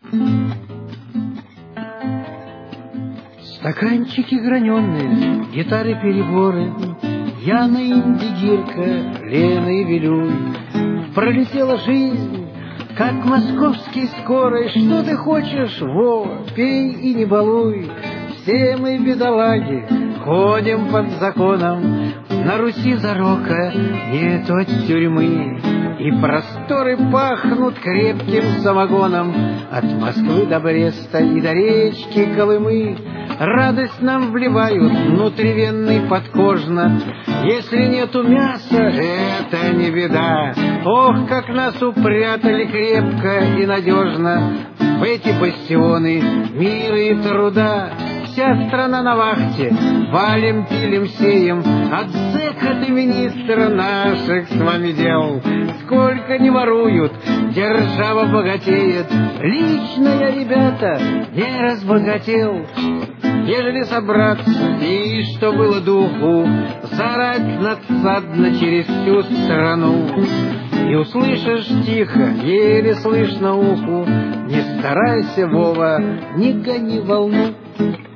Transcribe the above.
Стаканчики граненые, гитары-переборы, Яна, Инди, Гирька, Лена и Вилюй. Пролетела жизнь, как московский скорый. Что ты хочешь, Вова, пей и не балуй. Все мы, бедолаги, ходим под законом. На Руси зарока нету от тюрьмы, и просторы пахнут крепким самогоном. От Москвы до Бреста и до речки Колымы радость нам вливают внутривенный подкожно. Если нету мяса, это не беда. Ох, как нас упрятали крепко и надежно в эти бастионы мира и труда. Вся страна на вахте, валим, пилим, сеем, от зэка до министра наших с вами дел. Сколько не воруют, держава богатеет. Лично я, ребята, не разбогател. Ежели собраться и, что было духу, заорать надсадно через всю страну, и услышишь тихо, еле слышно уху: не старайся, Вова, не гони волну.